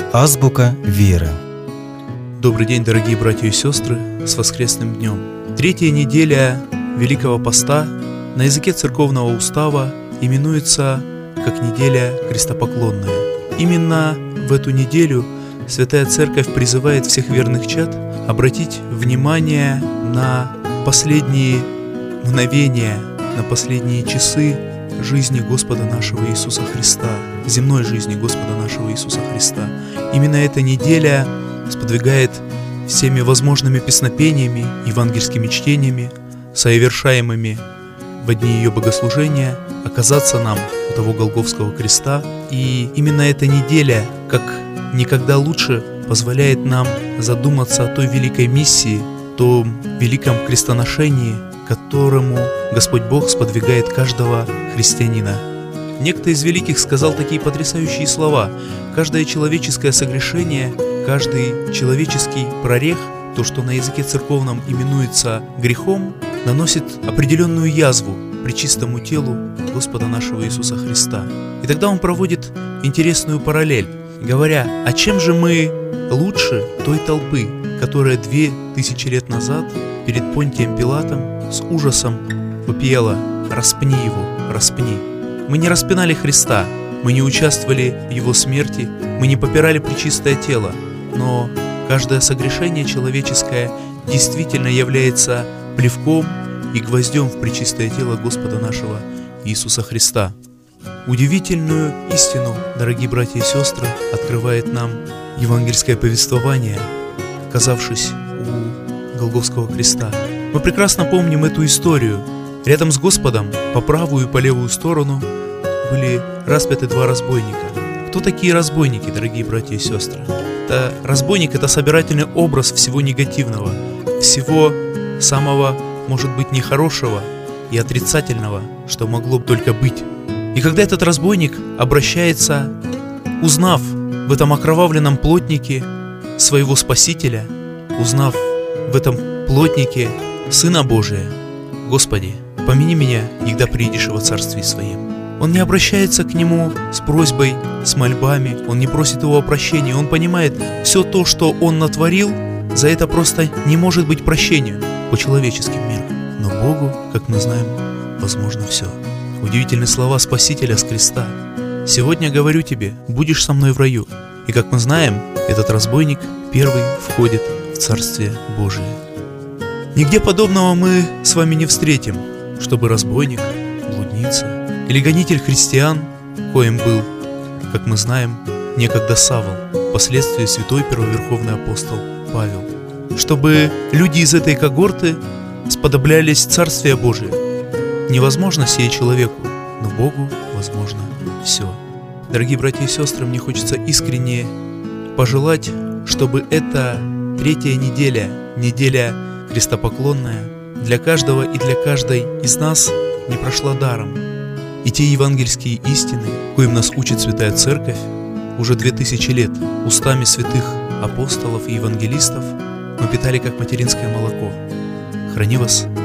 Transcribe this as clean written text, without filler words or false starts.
Азбука веры. Добрый день, дорогие братья и сестры, с воскресным днем. Третья неделя Великого Поста на языке церковного устава именуется как неделя крестопоклонная. Именно в эту неделю Святая Церковь призывает всех верных чад обратить внимание на последние мгновения, на последние часы жизни Господа нашего Иисуса Христа, земной жизни Господа нашего Иисуса Христа. Именно эта неделя сподвигает всеми возможными песнопениями, евангельскими чтениями, совершаемыми в дни ее богослужения, оказаться нам у того Голгофского креста. И именно эта неделя, как никогда лучше, позволяет нам задуматься о той великой миссии, том великом крестоношении, которому Господь Бог сподвигает каждого христианина. Некто из великих сказал такие потрясающие слова: «Каждое человеческое согрешение, каждый человеческий прорех, то, что на языке церковном именуется грехом, наносит определенную язву пречистому телу Господа нашего Иисуса Христа». И тогда он проводит интересную параллель, говоря: «А чем же мы лучше той толпы, которая 2000 лет назад перед Понтием Пилатом с ужасом вопияла: распни его, распни». Мы не распинали Христа, мы не участвовали в Его смерти, мы не попирали пречистое тело, но каждое согрешение человеческое действительно является плевком и гвоздем в пречистое тело Господа нашего Иисуса Христа. Удивительную истину, дорогие братья и сестры, открывает нам евангельское повествование, оказавшись у Голгофского креста. Мы прекрасно помним эту историю. Рядом с Господом, по правую и по левую сторону, были распяты два разбойника. Кто такие разбойники, дорогие братья и сестры? Разбойник — это собирательный образ всего негативного, всего самого, может быть, нехорошего и отрицательного, что могло бы только быть. И когда этот разбойник обращается, узнав в этом окровавленном плотнике своего Спасителя, узнав в этом плотнике Сына Божия: «Господи, помяни меня, когда приидешь во Царстве Своем». Он не обращается к нему с просьбой, с мольбами, он не просит его о прощении. Он понимает, все то, что он натворил, за это просто не может быть прощения по человеческим меркам. Но Богу, как мы знаем, возможно все. Удивительные слова Спасителя с креста: «Сегодня говорю тебе, будешь со мной в раю». И как мы знаем, этот разбойник первый входит в Царствие Божие. Нигде подобного мы с вами не встретим, чтобы разбойник, блудница или гонитель христиан, коим был, как мы знаем, некогда Савл, впоследствии святой первоверховный апостол Павел, чтобы люди из этой когорты сподоблялись Царствия Божия. Невозможно сие человеку, но Богу возможно все. Дорогие братья и сестры, мне хочется искренне пожелать, чтобы эта третья неделя, неделя крестопоклонная, для каждого и для каждой из нас не прошла даром. И те евангельские истины, коим нас учит Святая Церковь уже 2000 лет, устами святых апостолов и евангелистов, мы питали как материнское молоко. Храни вас